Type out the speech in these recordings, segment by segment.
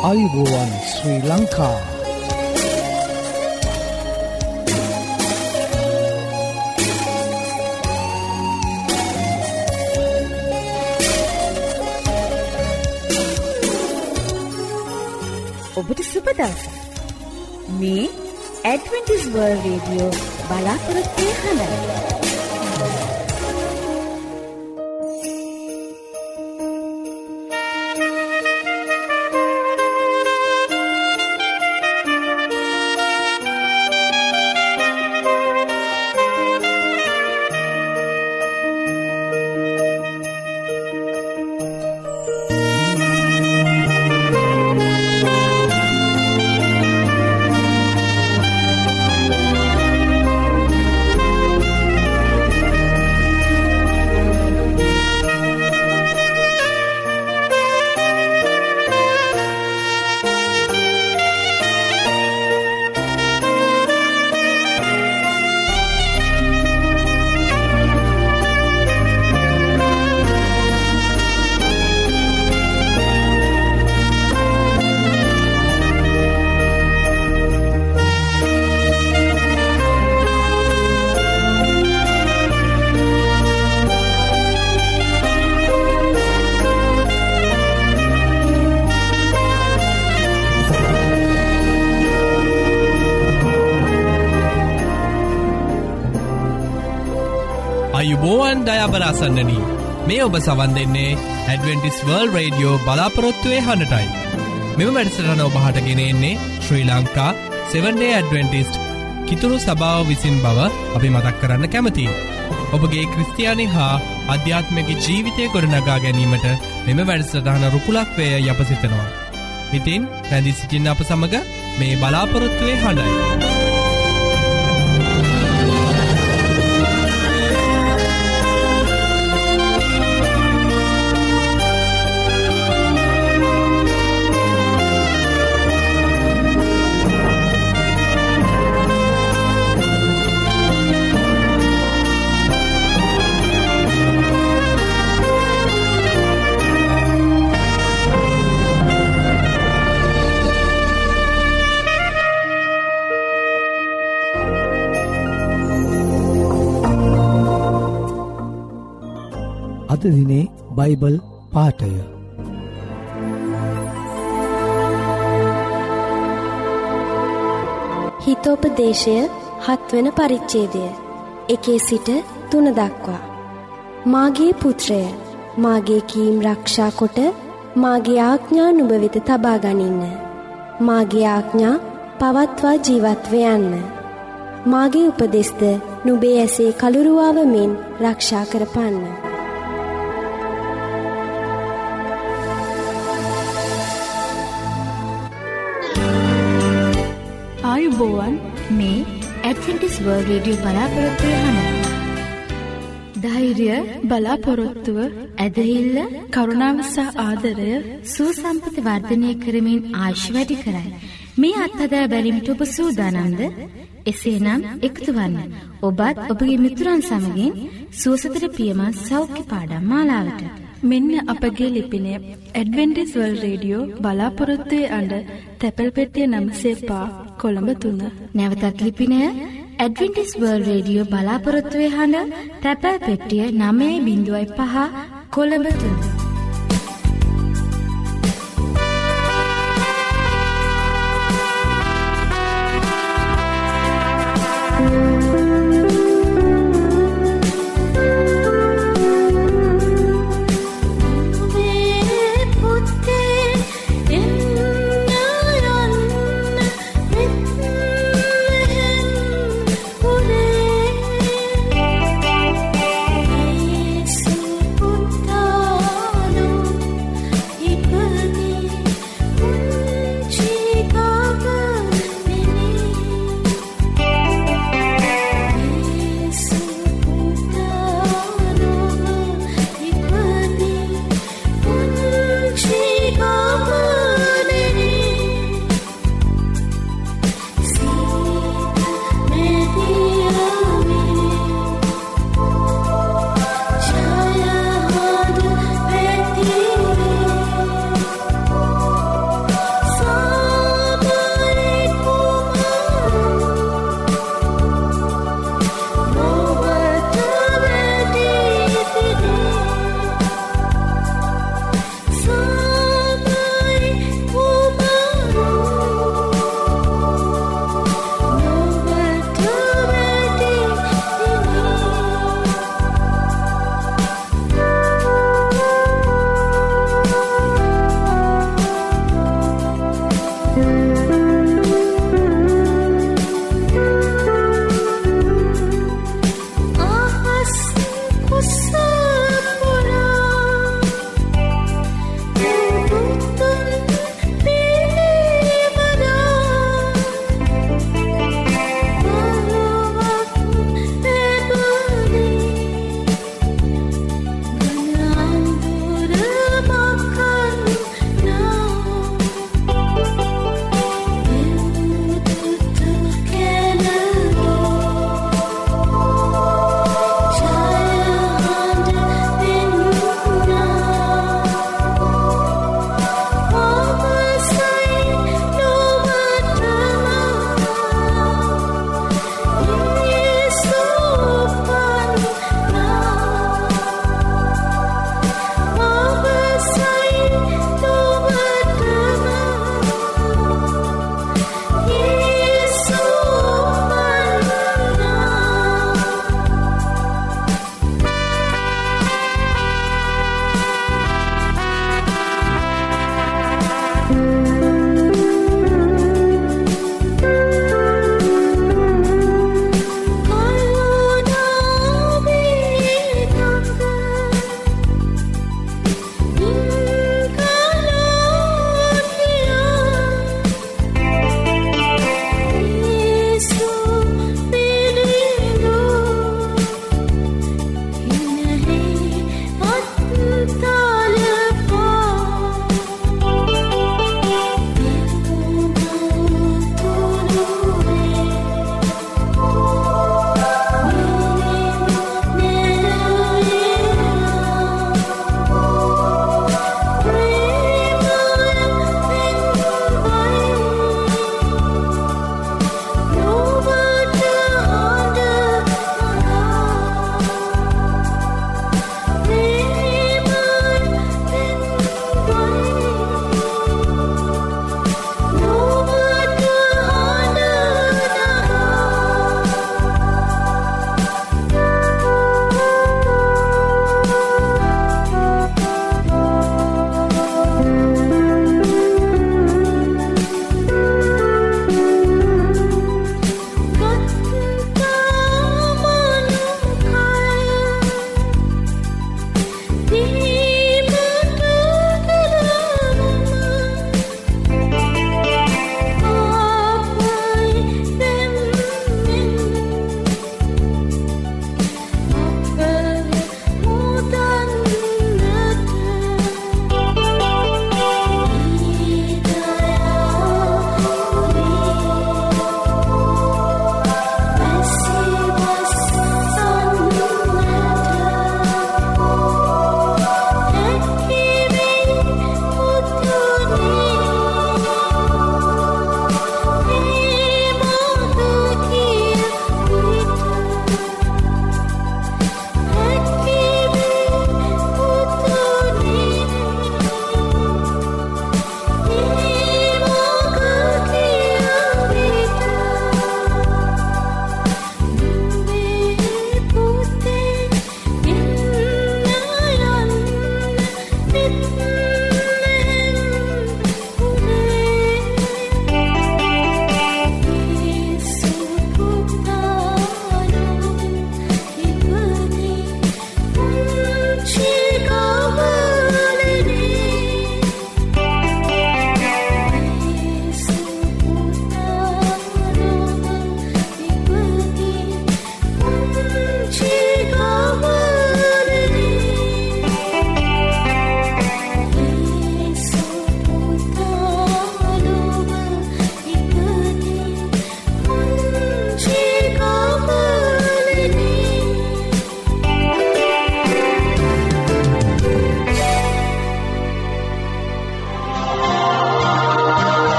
ආයුබෝවන් ශ්‍රී ලංකා. ඔබට සුබ දවසක්. මේ ඇඩ්වෙන්ටිස් වර්ල්ඩ් රේඩියෝ බලාපොරොත්තු වෙන අයුබෝවන් දයාබරාසන්නනී මේ ඔබ සවන් දෙන්නේ ඇඩ්වෙන්ටිස් වර්ල්ඩ් රේඩියෝ බලාපොරොත්තුවේ හඬටයි. මෙම වැඩසටහන ඔබහට ගෙනෙන්නේ ශ්‍රී ලංකා 7 Day Adventist කිතුණු සභාව විසින් බව අපි මතක් කරන්න කැමතියි. ඔබගේ ක්‍රිස්තියානි හා ආධ්‍යාත්මික ජීවිතය ගොඩනගා ගැනීමට මෙම වැඩසටහන රුකුලක් වේ යැප සිතනවා. ඉතින් රැඳී සිටින්න අප සමග මේ බලාපොරොත්තුවේ හඬයි. අද දිනේ බයිබල් පාඨය හිතෝපදේශය 7 වෙනි පරිච්ඡේදය 1 සිට 3 දක්වා. මාගේ පුත්‍රය, මාගේ කීම් රක්ෂා කොට මාගේ ආඥා නුඹ වෙත තබා ගනින්න. මාගේ ආඥා පවත්වා ජීවත් වෙන්න. මාගේ උපදෙස්ද නුඹේ ඇසේ කලුරුවාව මෙන් රක්ෂා කරපන්න. ආයුබෝවන් මේ ඇඩ්වෙන්ටිස් වර්ල්ඩ් රේඩියෝ බලාපොරොත්තු වෙන ධෛර්ය, බලාපොරොත්තුව, ඇදහිල්ල, කරුණාව සහ ආදරය සුවසම්පත වර්ධනය කරමින් ආයුෂ වැඩි කරයි. මේ අත්හදා බැලීමට ඔබ සූදානම්ද? එසේනම් එකතු වන්න. ඔබත් ඔබගේ මිතුරන් සමගින් සුවසතර පියමත් සෞඛ්‍ය පාඩම් මාලාවට. මෙන්න අපගේ ලිපිනය ඇඩ්වෙන්ටිස් වර්ල්ඩ් රේඩියෝ බලාපොරොත්තුවේ අඬ තැපැල් පෙට්ටිය 9 කොළඹ 3. නැවතත් ලිපිනය ඇඩ්වෙන්ටිස් වර්ල්ඩ් රේඩියෝ බලාපොරොත්තුවේ අඬ තැපැල් පෙට්ටිය 9.5 කොළඹ 3. Yesu putra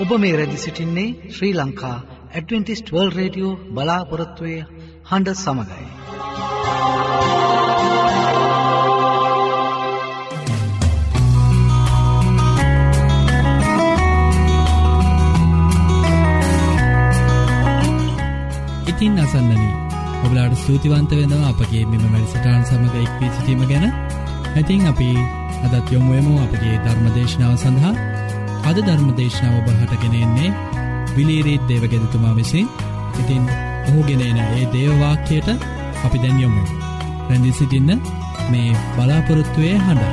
ඔබ මේ රැදි සිටින්නේ Sri Lanka Adventist World Radio බලාපොරොත්තුවේ හඬ සමගයි. ඉතින් අසන්නනි ඔබලාට ස්තුතිවන්ත වෙනවා අපගේ මෙම වැඩසටහන සමග එක් වී සිටීම ගැන. ඉතින් අපි අදත් යොමු වෙමු අපගේ ධර්මදේශනාව සඳහා. අද ධර්මදේශනාව ඔබට ගෙන එන්නේ විලීරීත් දේවගෙදතුමා විසින්. ඉතින් ඔහුගෙන එන ඒ දේව වාක්‍යයට අපි දැන් යොමු වෙමු. රැඳී සිටින්න මේ බලාපොරොත්තුවේ හඬ.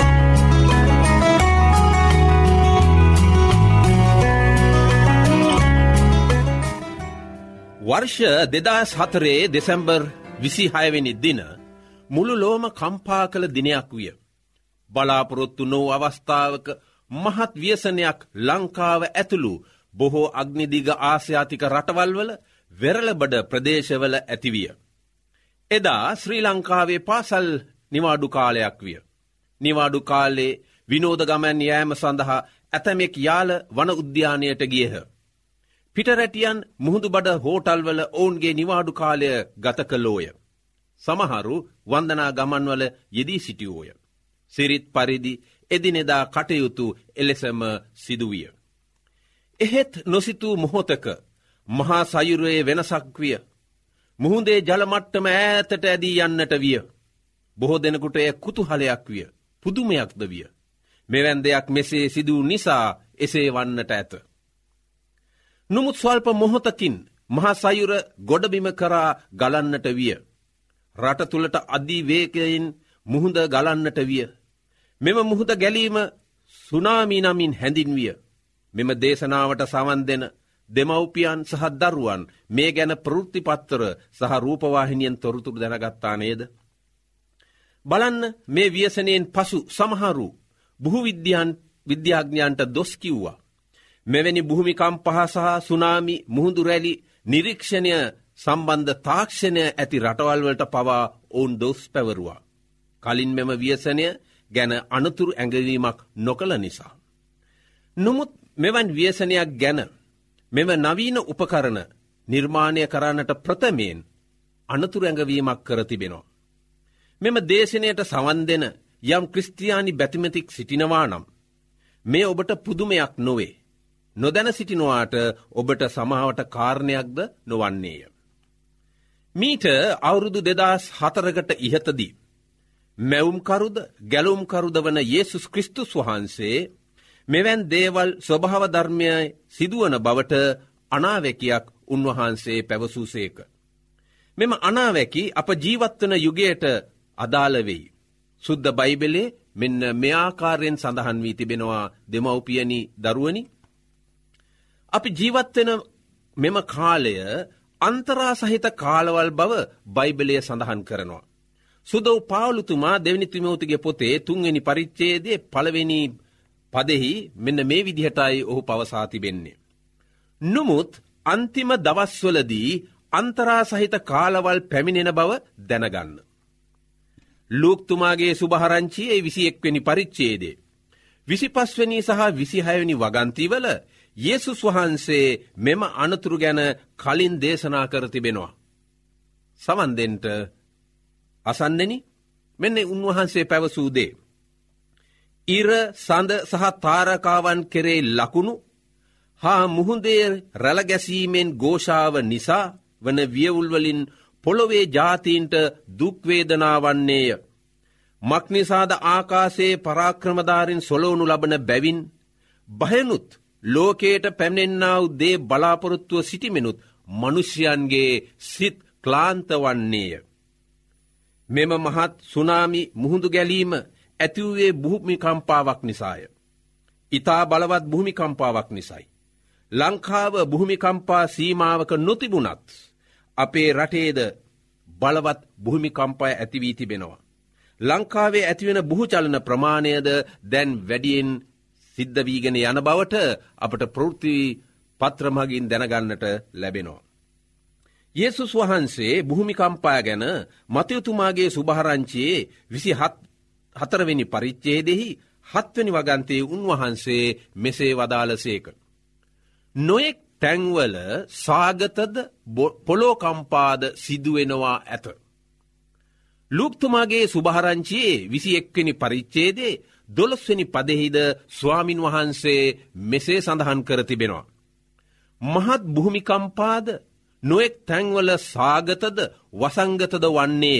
වර්ෂ 2004 දෙසැම්බර් 26 වෙනි දින මුළු ලෝම කම්පා කළ දිනයක් විය. බලාපොරොත්තු නොවූ අවස්ථාවක මහත් ව්‍යසනයක් ලංකාව ඇතුළු බොහෝ අග්නිදිග ආසියාතික රටවල්වල වෙරළබඩ ප්‍රදේශවල ඇතිවිය. එදා ශ්‍රී ලංකාවේ පාසල් නිවාඩු කාලයක් විය. නිවාඩු කාලේ විනෝද ගමන් යෑම සඳහා ඇතමෙක් යාල වන උද්‍යානයට ගියහ. පිටරැටියන් මුහුදුබඩ හෝටල්වල ඔවුන්ගේ නිවාඩු කාලය ගත කළෝය. සමහරු වන්දනා ගමන්වල යෙදී සිටියෝය. සිරිත් පරිදි එදිනෙදා කටයුතු එලෙසම සිදුවිය. එහෙත් නොසිතූ මොහොතක මහා සයුරයේ වෙනසක් විය. මුහුදේ ජලමට්ටම ඈතට ඇදී යන්නට විය. බොහෝ දෙනෙකුට එය කුතුහලයක් විය. පුදුමයක්ද විය. මෙවැනි දෙයක් මෙසේ සිදු නිසා එසේ වන්නට ඇත. නමුත් ස්වල්ප මොහොතකින් මහා සයුර ගොඩබිම කරා ගලන්නට විය. රට තුළට අධිවේගයෙන් මුහුද ගලන්නට විය. මෙම මුහුද ගැලීම සුනාමි නමින් හැඳින්විය. මෙම දේශනාවට සවන් දෙන දෙමව්පියන් සහ දරුවන් මේ ගැන ප්‍රවෘත්තිපත්තර සහ රූපවාහිනියෙන් තොරතුරු දැනගත්තා නේද? බලන්න, මේ ව්‍යසනයෙන් පසු සමහරු විද්‍යාඥයන්ට දොස් කිව්වා. මෙවැනි භූමිකම්ප සහ සුනාමි මුහුදු රැලි නිරීක්ෂණය සම්බන්ධ තාක්ෂණය ඇති රටවල්වලට පවා ඔවුන් දොස් පැවරුවා. කලින් මෙම ව්‍යසනය ගැන අනතුරු ඇඟවීමක් නොකළ නිසා. නමුත් මෙවන් ව්‍යසනයක් ගැන මෙම නවීන උපකරණ නිර්මාණය කරන්නට ප්‍රථමයෙන් අනතුරු ඇඟවීමක් කර තිබෙනවා. මෙම දේශනයට සවන් දෙන යම් ක්‍රිස්තියානි බැතිමතික් සිටිනවා නම් මේ ඔබට පුදුමයක් නොවේ. නොදැන සිටිනවාට ඔබට සමාවට කාරණයක්ද නොවන්නේය. මීට අවුරුදු 2004කට ඉහතදී මැවුම්කරුද ගැලුම්කරුද වන යේසුස් ක්‍රිස්තුස් වහන්සේ මෙවැන් දේවල් ස්වභාව ධර්මය සිදුවන බවට අනාවැකියක් උන්වහන්සේ පැවසූසේක. මෙම අනාවැකි අප ජීවත්වන යුගයට අදාළ වෙයි. සුද්ධ බයිබලයේ මෙන්න මේ ආකාරයෙන් සඳහන් වී තිබෙනවා. දෙමව්පියනි, දරුවනි, අපි ජීවත්වෙන මෙම කාලය අන්තරා සහිත කාලවල් බව බයිබලය සඳහන් කරනවා. සුදෝ පාවුලුතුමා දෙවනි තිමෝතිගේ පොතේ 3 වෙනි පරිච්ඡේදයේ 1 වෙනි පදෙහි මෙන්න මේ විදිහටයි ඔහු පවසා තිබෙන්නේ. නමුත් අන්තිම දවස්වලදී අන්තරා සහිත කාලවල් පැමිණෙන බව දැනගන්න. ලූක්තුමාගේ සුභාරංචියේ 21 වෙනි පරිච්ඡේදයේ 25 වෙනි සහ 26 වෙනි වගන්තිවල යේසුස් වහන්සේ මෙම අනතුරු ගැන කලින් දේශනා කර තිබෙනවා. සවන් දෙන්න අසන්නෙනි, මෙන්න උන්වහන්සේ පැවසූ දේ. ඉර, සඳ සහ තාරකාවන් කෙරේ ලකුණු හා මුහුදේ රැළ ගැසීමෙන් ഘോഷාව නිසා වන වියවුල්වලින් පොළොවේ ජාතීන්ට දුක් වේදනා වන්නේය. මක්නිසාද ආකාශයේ පරාක්‍රමධාරීන් සොලවනු ලබන බැවින් භයනුත් ලෝකයට පැමිණෙන්නා වූ දේ බලාපොරොත්තුව සිටිමිනුත් මනුෂ්‍යයන්ගේ සිත් ක්ලාන්ත වන්නේය. මෙම මහත් සුනාමි මුහුදු ගැලීම ඇතිවූයේ භූමිකම්පාවක් නිසාය. ඉතා බලවත් භූමිකම්පාවක් නිසයි. ලංකාව භූමිකම්පා සීමාවක නොතිබුණත් අපේ රටේද බලවත් භූමිකම්පා ඇතිවී තිබෙනවා. ලංකාවේ ඇතිවෙන බුහුචලන ප්‍රමාණයද දැන් වැඩියෙන් සිද්ධ වීගෙන යන බවට අපට ප්‍රවෘත්ති පත්‍ර මගින් දැනගන්නට ලැබෙනවා. යේසුස් වහන්සේ භූමිකම්පා ගැන මතයුතුමාගේ සුභාරංචියේ 24 වෙනි පරිච්ඡේදෙහි 7 වෙනි වගන්තයේ උන්වහන්සේ මෙසේ වදාළසේක. නොයෙක් තැන්වල සාගතද පොලෝකම්පාද සිදුවෙනවා ඇත. ලූක්තුමාගේ සුභාරංචියේ 21 වෙනි පරිච්ඡේදයේ 12 වෙනි පදෙහිද ස්වාමින් වහන්සේ මෙසේ සඳහන් කර තිබෙනවා. මහත් භූමිකම්පාද නොයෙක් තැන්වල සාගතද වසංගතද වන්නේය.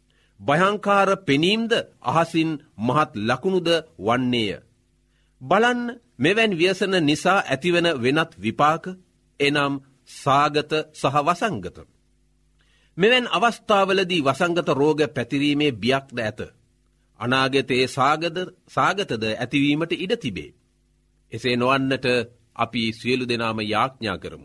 භයංකාර පෙනීම්ද අහසින් මහත් ලකුණුද වන්නේය. බලන්න මෙවැනි ව්‍යසන නිසා ඇතිවන වෙනත් විපාක එනම් සාගත සහ වසංගත. මෙවැනි අවස්ථාවලදී වසංගත රෝග පැතිරීමේ බියක්ද ඇත. අනාගතයේ සාගතද ඇතිවීමට ඉඩ තිබේ. එසේ නොවන්නට අපි සියලු දෙනාම යාඥා කරමු.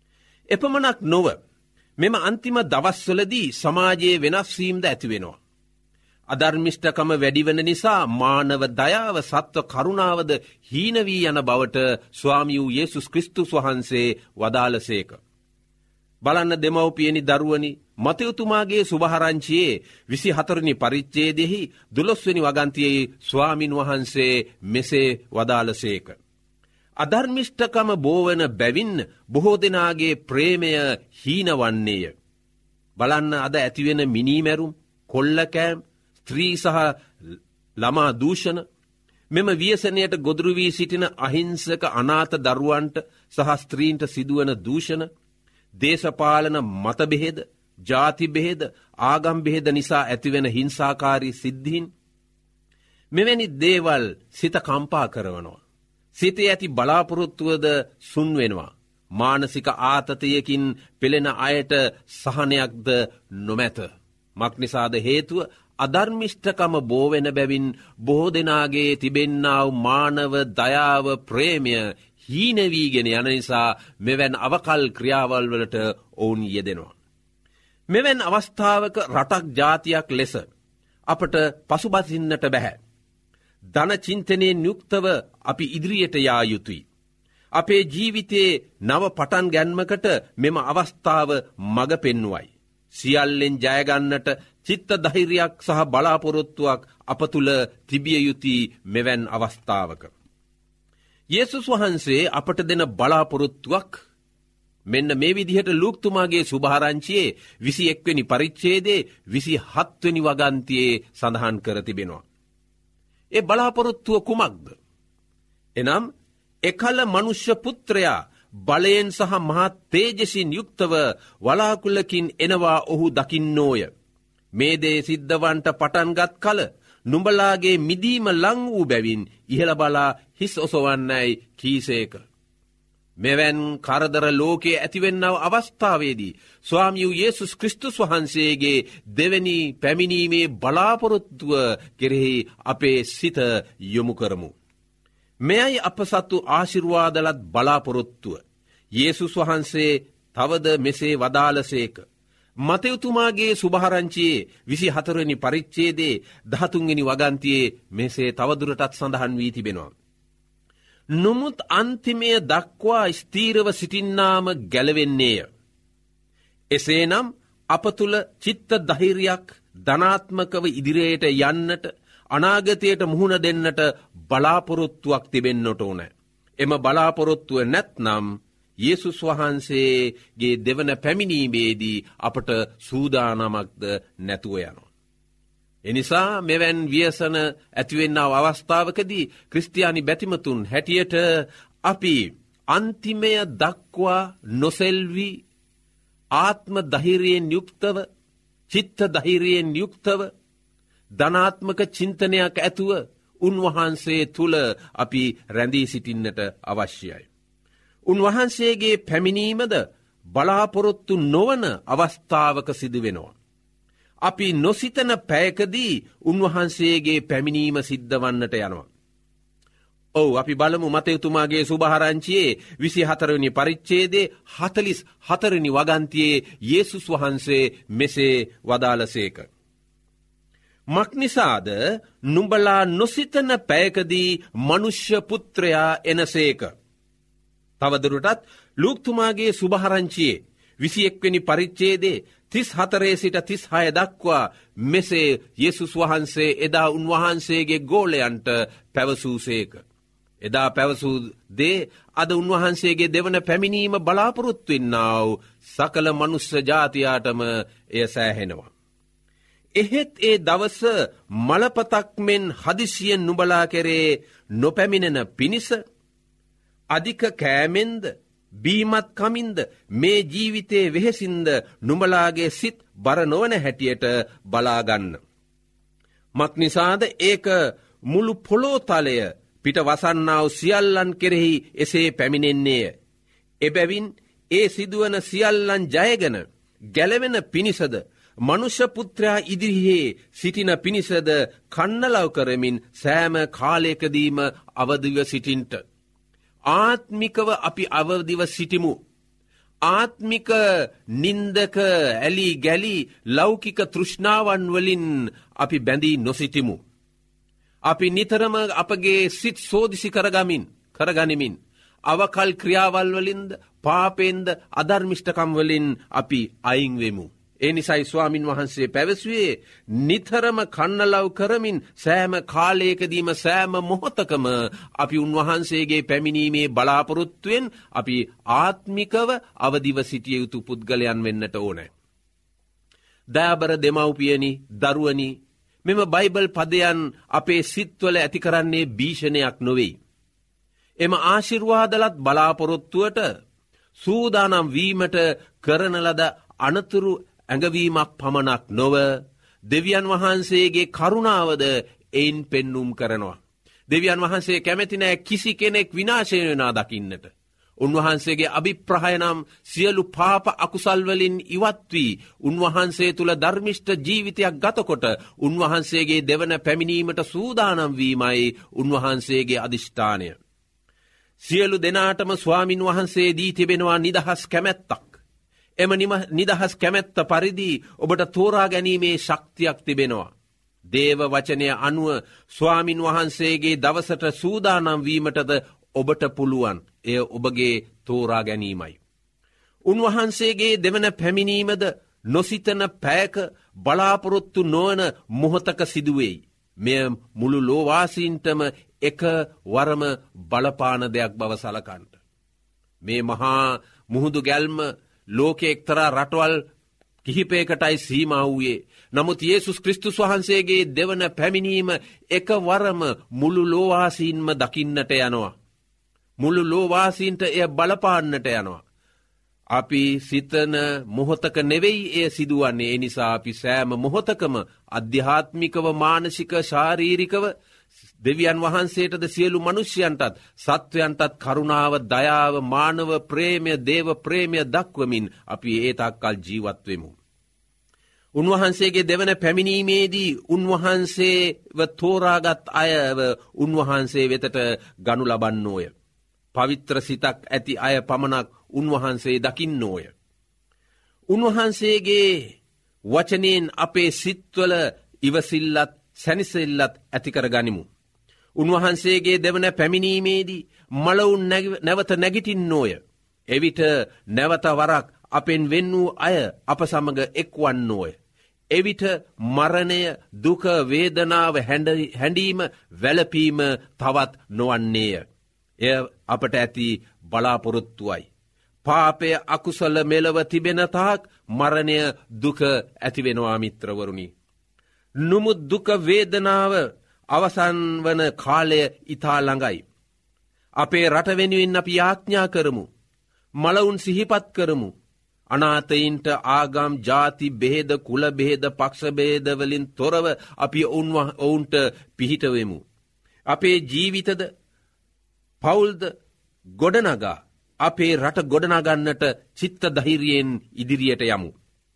එපමණක් නොව මෙම අන්තිම දවස්වලදී සමාජයේ වෙනස් වීමද ඇතිවෙනවා. අධර්මිෂ්ඨකම වැඩිවන නිසා මානව දයාව සත්ව කරුණාවද හීන වී යන බවට ස්වාමී වූ යේසුස් ක්‍රිස්තුස් වහන්සේ වදාළසේක. බලන්න දෙමව්පියනි දරුවනි, මතෙව්තුමාගේ සුභාරංචියේ 24 වෙනි පරිච්ඡේදයෙහි 12 වෙනි වගන්තියේ ස්වාමින් වහන්සේ මෙසේ වදාළසේක. අධර්මිෂ්ඨකම බෝවන බැවින් බොහෝ දෙනාගේ ප්‍රේමය හීනවන්නේය. බලන්න අද ඇතිවෙන මිනීමැරුම්, කොල්ලකෑම්, ස්ත්‍රී සහ ළමා දූෂණ, මෙම ව්‍යසනයට ගොදුරු වී සිටින අහිංසක අනාථ දරුවන්ට සහ ස්ත්‍රීන්ට සිදුවන දූෂණ, දේශපාලන මතභේද, ජාති බෙහෙද, ආගම් බෙහෙද නිසා ඇතිවෙන හිංසාකාරී සිද්ධීන්, මෙවැනි දේවල් සිත කම්පා කරනවා. සිතේ ඇති බලාපොරොත්තුවද සුන් වෙනවා. මානසික ආතතියකින් පෙළෙන අයට සහනයක්ද නොමැත. මක්නිසාද හේතුව අධර්මිෂ්ඨකම බෝවෙන බැවින් බොහෝ දෙනාගේ තිබෙන්නා වූ මානව දයාව ප්‍රේමය හීන වීගෙන යන නිසා මෙවැන් අවකල් ක්‍රියාවල් වලට ඔවුන් යෙදෙනවා. මෙවැන් අවස්ථාවක රටක් ජාතියක් ලෙස අපට පසුබසින්නට බැහැ. ධන චින්තනයෙන් යුක්තව අපි ඉදිරියට යා යුතුයි. අපේ ජීවිතයේ නව පටන් ගැන්මකට මෙම අවස්ථාව මඟ පෙන්වුවයි. සියල්ලෙන් ජයගන්නට චිත්ත ධෛර්යයක් සහ බලාපොරොත්තුවක් අප තුළ තිබිය යුතුයි මෙවැන් අවස්ථාවක. යේසුස් වහන්සේ අපට දෙන බලාපොරොත්තුවක් මෙන්න මේ විදිහට ලූක්තුමාගේ සුභාරංචියේ 21 වෙනි පරිච්ඡේදයේ 27 වෙනි වගන්තියේ සඳහන් කර තිබෙනවා. ඒ බලාපොරොත්තුව කුමක්ද? එනම් එකල මනුෂ්‍ය පුත්‍රයා බලයෙන් සහ මහත් තේජසින් යුක්තව වලාකුළකින් එනවා ඔහු දකින්නෝය. මේ දේ සිද්ධවන්ට පටන්ගත් කල නුඹලාගේ මිදීම ලං වූ බැවින් ඉහළ බලා හිස් ඔසවන්නයි කීසේක. මෙවැන් කරදර ලෝකයේ ඇතිවෙන්නව අවස්ථාවේදී ස්වාමී වූ යේසුස් ක්‍රිස්තුස් වහන්සේගේ දෙවැනි පැමිණීමේ බලාපොරොත්තුව කෙරෙහි අපේ සිත යොමු කරමු. මෙයයි අප සතු ආශිර්වාදලත් බලාපොරොත්තුව. යේසුස් වහන්සේ තවද මෙසේ වදාළසේක. මතෙව්තුමාගේ සුභාරංචියේ 24 වෙනි පරිච්ඡේදයේ 13 වෙනි වගන්තියේ මෙසේ තවදුරටත් සඳහන් වී තිබෙනවා. නමුත් අන්තිමය දක්වා ස්ථීරව සිටින්නාම ගැලවෙන්නේය. එසේනම් අප තුළ චිත්ත ධෛර්යයක් ධනාත්මකව ඉදිරියට යන්නට, අනාගතයට මුහුණ දෙන්නට බලාපොරොත්තුවක් තිබෙන්නට ඕන. එම බලාපොරොත්තුව නැත්නම් යේසුස් වහන්සේගේ දෙවන පැමිණීමේදී අපට සූදානමක්ද නැතුව යනවා. එනිසා මෙවැන් ව්‍යසන ඇතිවෙන්නව අවස්ථාවකදී ක්‍රිස්තියානි බැතිමතුන් හැටියට අපි අන්තිමය දක්වා නොසෙල්වි ආත්ම ධෛර්යයෙන් යුක්තව, චිත්ත ධෛර්යයෙන් යුක්තව, ධනාත්මක චින්තනයක් ඇතුව උන්වහන්සේ තුල අපි රැඳී සිටින්නට අවශ්‍යයි. උන්වහන්සේගේ පැමිණීමද බලාපොරොත්තු නොවන අවස්ථාවක සිදු වෙනවා. අපි නොසිතන පැයකදී උන්වහන්සේගේ පැමිණීම සිද්ධ වන්නට යනවා. අපි බලමු මතෙව්තුමාගේ සුභාරංචියේ 24 වෙනි පරිච්ඡේදයේ 44 වෙනි වගන්තියේ යේසුස් වහන්සේ මෙසේ වදාළසේක. මක්නිසාද නුඹලා නොසිතන පැයකදී මනුෂ්‍ය පුත්‍රයා එනසේක. තවදුරටත් ලූක්තුමාගේ සුභාරංචියේ 21 වෙනි පරිච්ඡේදයේ 34 සිට 36 දක්වා මෙසේ යේසුස් වහන්සේ එදා උන්වහන්සේගේ ගෝලයන්ට පැවසූසේක. එදා පැවසූ දේ අද උන්වහන්සේගේ දෙවන පැමිණීම බලාපොරොත්තු වෙන්නා වූ සකල මනුස්ස ජාතියාටම එය සෑහෙනවා. එහෙත් ඒ දවස මලපතක් මෙන් හදිසියෙන් නුඹලා කෙරේ නොපැමිණෙන පිණිස අධික කෑමෙන්ද බීමත් කමින්ද මේ ජීවිතයේ වෙහෙසින්ද නුඹලාගේ සිත් බර නොවන හැටියට බලාගන්න. මක්නිසාද ඒක මුළු පොළොතලය පිට වසන්නාව සියල්ලන් කෙරෙහි එසේ පැමිණෙන්නේය. එබැවින් ඒ සිදුවන සියල්ලන් ජයගෙන ගැලවෙන පිණිසද මනුෂ්‍ය පුත්‍රයා ඉදිරියේ සිටින පිණිසද කන්නලව් කරමින් සෑම කාලයකදීම අවදිව සිටින්ට. ආත්මිකව අපි අවදිව සිටිමු. ආත්මික නින්දක ඇලි ගැලි ලෞකික තෘෂ්ණාවන් වලින් අපි බැඳී නොසිටිමු. අපි නිතරම අපගේ සිත් සෝදිසි කරගනිමින් අවකල් ක්‍රියාවල් වලින්ද පාපෙන්ද අධර්මිෂ්ඨකම් වලින් අපි අයින්වෙමු. ඒ නිසයි ස්වාමින් වහන්සේ පැවසුවේ නිතරම කන්නලව් කරමින් සෑම කාලයකදීම සෑම මොහොතකම අපි උන්වහන්සේගේ පැමිණීමේ බලාපොරොත්තුවෙන් අපි ආත්මිකව අවදිව සිටිය යුතු පුද්ගලයන් වෙන්නට ඕනෑ. දයාබර දෙමව්පියනි දරුවනි මෙම බයිබල් පදයන් අපේ සිත්වල ඇති කරන්නේ භීෂණයක් නොවෙයි. එම ආශිර්වාදලත් බලාපොරොත්තුවට සූදානම් වීමට කරන ලද අනතුරු ඇඟවීමක් පමණක් නොව දෙවියන් වහන්සේගේ කරුණාවද එයින් පෙන්නුම් කරනවා. දෙවියන් වහන්සේ කැමැති නෑ කිසි කෙනෙක් විනාශය වෙනා දකින්නට. උන්වහන්සේගේ අභිප්‍රාය නම් සියලු පාප අකුසල් වලින් ඉවත් වී උන්වහන්සේ තුල ධර්මිෂ්ඨ ජීවිතයක් ගතකොට උන්වහන්සේගේ දෙවන පැමිණීමට සූදානම් වීමයි උන්වහන්සේගේ අදිෂ්ඨානය. සියලු දෙනාටම ස්වාමින් වහන්සේ දී තිබෙනවා නිදහස් කැමැත්තක්. එම නිදහස් කැමැත්ත පරිදි ඔබට තෝරා ගැනීමේ ශක්තියක් තිබෙනවා. දේව වචනය අනුව ස්වාමින් වහන්සේගේ දවසට සූදානම් වීමටද ඔබට පුළුවන්. එය ඔබගේ තෝරා ගැනීමයි. උන්වහන්සේගේ දෙවන පැමිණීමද නොසිතන පැයක බලාපොරොත්තු නොවන මොහොතක සිදුවෙයි. මෙය මුළු ලෝවාසීන්ටම එක වරම බලපාන දෙයක් බව සලකන්ට. මේ මහා මුහුදු ගැල්ම ලෝකෙ එක්තරා රටවල් කිහිපයකටයි සීමා වූයේ. නමුත් යේසුස් ක්‍රිස්තුස් වහන්සේගේ දෙවන පැමිණීම එක වරම මුළු ලෝවාසීන්ම දකින්නට යනවා. මුළු ලෝවාසීන්ට එය බලපාන්නට යනවා. අපි සිතන මොහොතක නෙවෙයි එය සිදුවන්නේ. ඒ නිසා අපි සෑම මොහොතකම අධ්‍යාත්මිකව මානසික ශාරීරිකව දෙවියන් වහන්සේටද සියලු මනුෂ්‍යයන්ටත් සත්වයන්ටත් කරුණාව දයාව මානව ප්‍රේමය දේව ප්‍රේමය දක්වමින් අපි ඒ තාක්කල් ජීවත් වෙමු. උන්වහන්සේගේ දෙවන පැමිණීමේදී උන්වහන්සේව තෝරාගත් අයව උන්වහන්සේ වෙතට ගනු ලබන්නෝය. පවිත්‍ර සිතක් ඇති අය පමණක් උන්වහන්සේ දකින්නෝය. උන්වහන්සේගේ වචනයෙන් අපේ සිත්වල ඉවසිල්ලත් සැනිසෙල්ලත් ඇතිකර ගනිමු. උන්වහන්සේගේ දෙවන පැමිණීමේදී මලවුන් නැවත නැගිටින්නෝය. එවිට නැවත වරක් අපෙන් වෙන් වූ අය අප සමග එක්වන්නෝය. එවිට මරණය දුක වේදනාව හැඬීම වැළපීම තවත් නොවන්නේය. එය අපට ඇති බලාපොරොත්තුවයි. පාපය අකුසල මෙලව තිබෙන තාක් මරණය දුක ඇතිවෙනවා මිත්‍රවරුනි. නුමුත් දුක වේදනාව අවසන් වන කාලය ඉතා ළඟයි. අපේ රට වෙනුවෙන් අපි යාඥා කරමු. මලවුන් සිහිපත් කරමු. අනාථයින්ට ආගම් ජාති බෙහෙද කුල බෙහෙද පක්ෂ බෙහෙද වලින් තොරව අපි ඔවුන්ට පිහිටවෙමු. අපේ ජීවිතද පවුල්ද ගොඩනගා අපේ රට ගොඩනගන්නට චිත්ත ධෛර්යයෙන් ඉදිරියට යමු.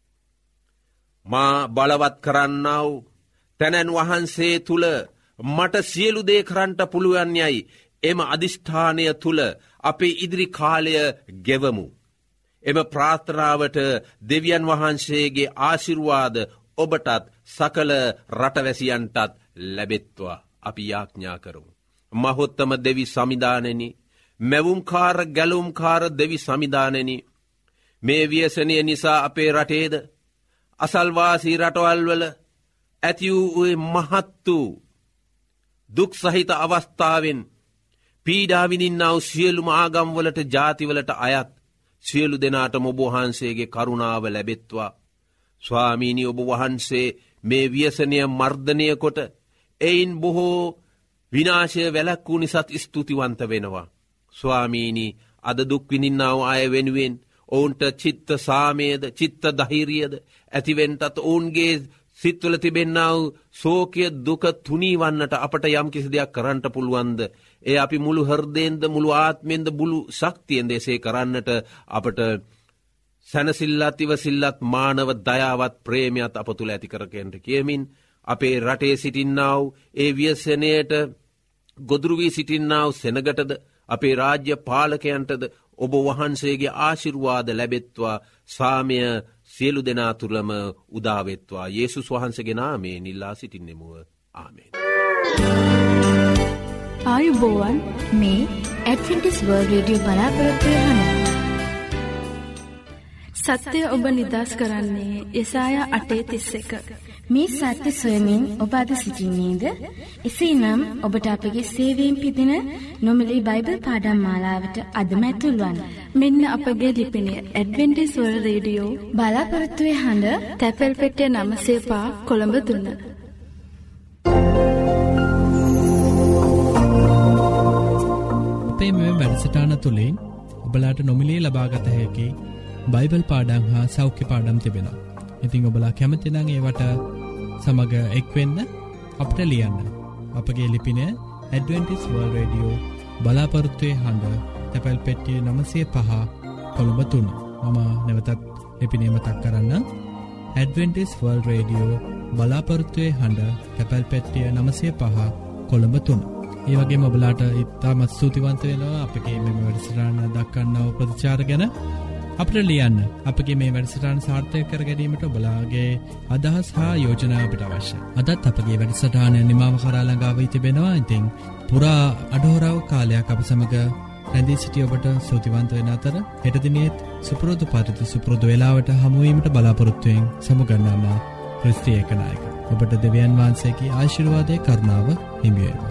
මා බලවත් කරන්නාව තැනැන් වහන්සේ තුල මට සියලු දේ කරන්නට පුළුවන් යයි එම අදිෂ්ඨානය තුල අපේ ඉදිරි කාලය ගෙවමු. එම ප්‍රාර්ථනාවට දෙවියන් වහන්සේගේ ආශිර්වාද ඔබටත් සකල රටවැසියන්ටත් ලැබෙත්වා අපි යාඥා කරමු. මහොත්තම දෙවි සමිදානෙනි මැවුම්කාර ගැලුම්කාර දෙවි සමිදානෙනි මේ ව්‍යසනය නිසා අපේ රටේද අසල්වාසී රටවල් වල ඇති වූ මහත් වූ දුක් සහිත අවස්ථාවෙන් පීඩාවිනින්නාව සියලුම ආගම්වලට ජාතිවලට අයත් සියලු දෙනාට ඔබ වහන්සේගේ කරුණාව ලැබෙත්වා. ස්වාමීනි ඔබ වහන්සේ මේ ව්‍යසනය මර්ධනය කොට එයින් බොහෝ විනාශය වැළැක්වූ නිසාත් ස්තුතිවන්ත වෙනවා. ස්වාමීනි අද දුක් විඳින්නාව අය වෙනුවෙන් ඔවුන්ට චිත්ත සාමයද චිත්ත ධෛර්යයද ඇතිවෙන්නටත් ඔවුන්ගේ සිත්වල තිබෙන්නා වූ ශෝකය දුක තුනීවන්නට අපට යම් කිසි දෙයක් කරන්නට පුළුවන්ද? ඒ අපි මුළු හෘදයෙන්ද මුළු ආත්මයෙන්ද මුළු ශක්තියෙන්ද එසේ කරන්නට අපට සැනසෙල්ලත් ඉවසිල්ලත් මානව දයාවත් ප්‍රේමයත් අප තුළ ඇති කරගන්නට කියමින් අපේ රටේ සිටින්නා වූ ඒ ව්‍යසනයට ගොදුරු වී සිටින්නා වූ සෙනගටද අපේ රාජ්‍ය පාලකයන්ටද ඔබ වහන්සේගේ ආශිර්වාද ලැබෙත්වා. සාමය සියලු දෙනා තුළම උදාවෙත්වා. යේසුස් වහන්සේගේ නාමයෙන් ඉල්ලා සිටින්නෙමුව. ආමේන්. ආයුබෝවන් මේ ඇඩ්වෙන්ටිස්ට් වර්ල්ඩ් රේඩියෝ බලාපොරොත්තු වෙන සත්‍ය ඔබ නිදහස් කරන්නේ යෙසායා 8:31. මේ සත්‍ය සොයමින් ඔබ අද සිටින්නේද? එසේනම් ඔබට අපගේ සේවයෙන් පිදින නොමිලේ බයිබල් පාඩම් මාලාවට අදම ඇතුල් වන්න. මෙන්න අපගේ ලිපිනය ඇඩ්වෙන්ටිස්ට් වර්ල්ඩ් රේඩියෝ බලාපොරොත්තු වෙන හඬ තැපැල් පෙට්ටිය 9 කොළඹ 3. අපේ මේ වැඩසටහන තුළින් ඔබලාට නොමිලේ ලබාගත හැකි බයිබල් පාඩම් හා සෞඛ්‍ය පාඩම් තිබෙනවා. ඉතින් ඔබලා කැමති නම් ඒවට සමග එක්වෙන්න අපට ලියන්න. අපගේ ලිපින ඇඩ්වෙන්ටිස්ට් වර්ල්ඩ් රේඩියෝ බලාපොරොත්තුවේ හඬ තැපැල් පෙට්ටිය 905 කොළඹ 3. මම නැවතත් ලිපිනය මතක් කරන්න. ඇඩ්වෙන්ටිස්ට් වර්ල්ඩ් රේඩියෝ බලාපොරොත්තුවේ හඬ තැපැල් පෙට්ටිය 905 කොළඹ 3. ඒ වගේම ඔබලාට ඉතාමත් ස්තුතිවන්ත වෙනවා අපගේ මේ වැඩසටහන දක්වන්නව ප්‍රතිචාර ගැන. අපට ලියන්න. අපගේ මේ වැඩසටහන සාර්ථක කර ගැනීමට ඔබලාගේ අදහස් හා යෝජනා අපිට අවශ්‍යයි. අදත් අපගේ වැඩසටහන නිමාව කරා ළඟා වී තිබෙනවා. ඉතින් පුරා අඩෝරාව කාලයක් අප සමග රැඳී සිටි ඔබට ස්තුතිවන්ත වෙන අතර හෙට දිනේත් සුපුරුදු පරිදි සුපුරුදු වේලාවට හමු වීමට බලාපොරොත්තු වෙමින් සමුගන්නාම ක්‍රිස්ති ඒකනායක. ඔබට දෙවියන් වහන්සේගේ ආශිර්වාදයේ කරුණාව හිමි වේවා.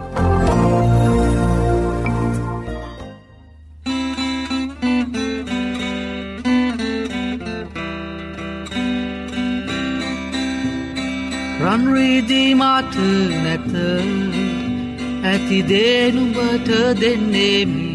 රන්රිදී මාත නැත ඇති දේනුඹට දෙන්නෙමි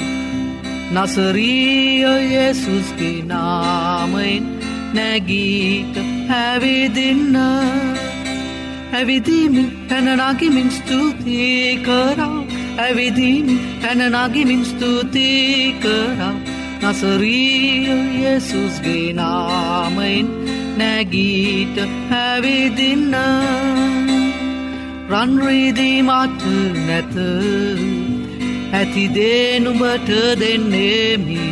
නසරීය යේසුස්ගේ නාමයෙන් නැගීට ඇවිදින්න ඇවිදිමින් පැන නගිමින් ස්තුති කරා ඇවිදිමින් පැන නගිමින් ස්තුති කරා නසරීය යේසුස්ගේ නාමයෙන් නැගීට ඇවිදින්න රන්රිදී මට නැත ඇති දේනුඹට දෙන්නෙමි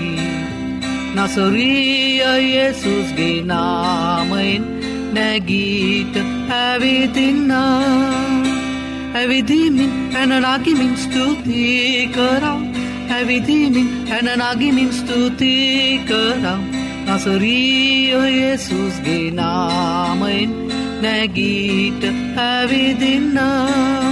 නසරීය යේසුස්ගේ නාමයෙන් නැගීට ඇවිදින්න ඇවිදිමින් පැන නගිමින් ස්තුති කරා ඇවිදිමින් පැන නගිමින් ස්තුති කරා නසරීය යේසුස්ගේ නාමයෙන් නැගීට ඇවිදින්න